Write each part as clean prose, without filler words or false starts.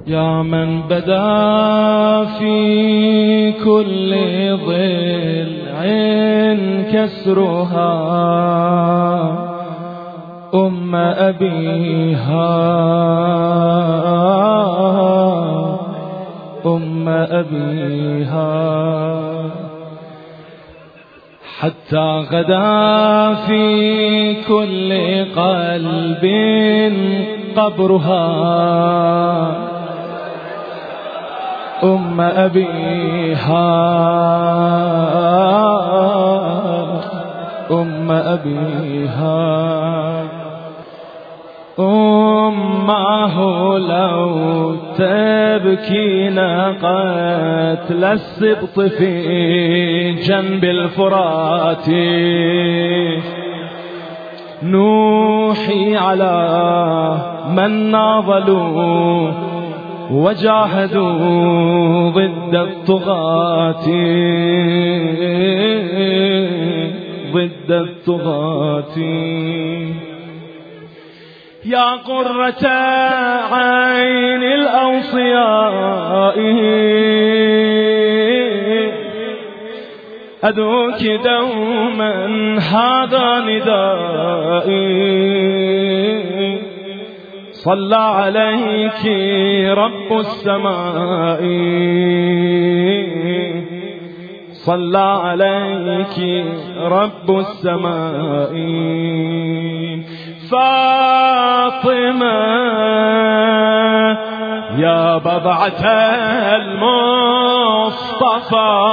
يا من بدا في كل ضلع كسرها أم أبيها أم أبيها، حتى غدا في كل قلب قبرها أم أبيها أم أبيها. أمه لو تبكينا قتل السبط في جنب الفرات، نوحي على من ناضلوا وجاهدوا ضد الطغاة ضد الطغاة. يا قرة عين الأوصياء أدعوك دوما هذا ندائي، صلى عليك رب السماء صلى عليك رب السماء. فاطمة يا بضعة المصطفى،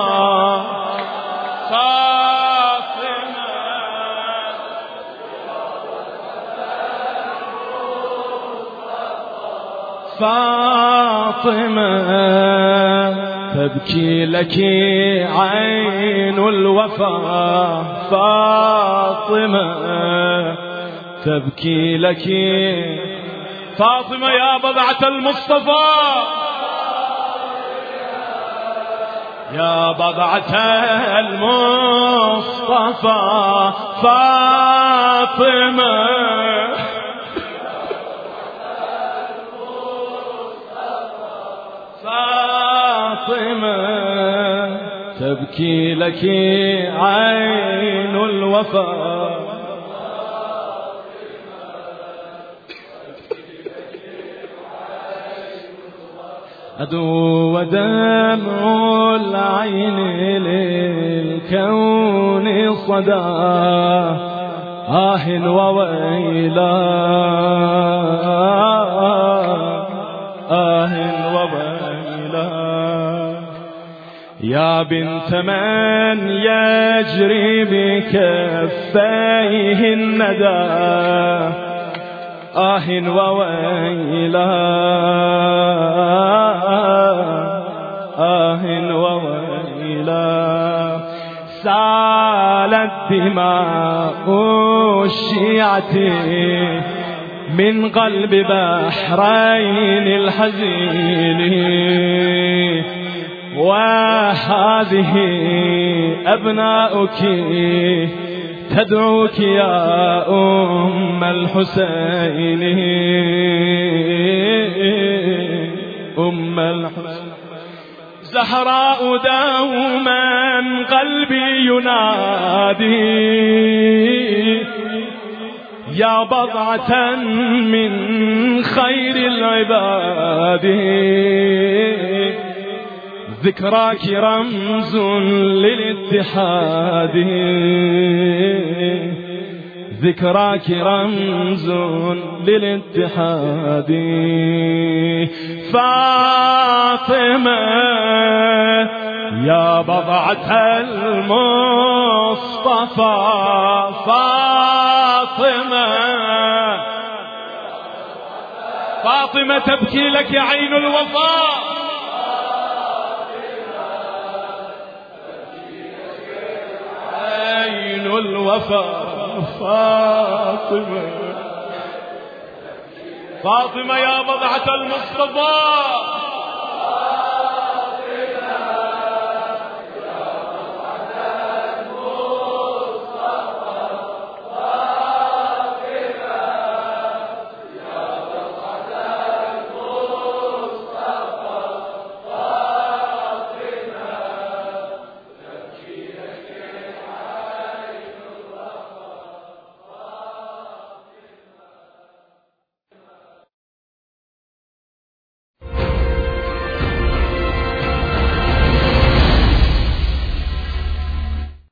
فاطمة تبكي لك عين الوفا، فاطمة تبكي لك. فاطمة يا بضعة المصطفى، يا بضعة المصطفى، فاطمة فاطمة تبكي لك عين الوفا. أدو ودمع العين للكون صدى، وويلا وويلا. يا بنت من يجري بكفيه الندى، وويلا وويلا. سالت دماء الشيعة من قلب بحرين الحزين، وهذه أبناؤك تدعوك يا أم الحسين أم الحسين. زهراء دوما قلبي ينادي، يا بضعة من خير العباد، ذكراك رمز للاتحاد، ذكراك رمز للاتحاد. فاطمة يا بضعة المصطفى، فاطمة فاطمة تبكي لك عين الوفاء، عين الوفاء. فاطمة فاطمة يا بضعة المصطفى،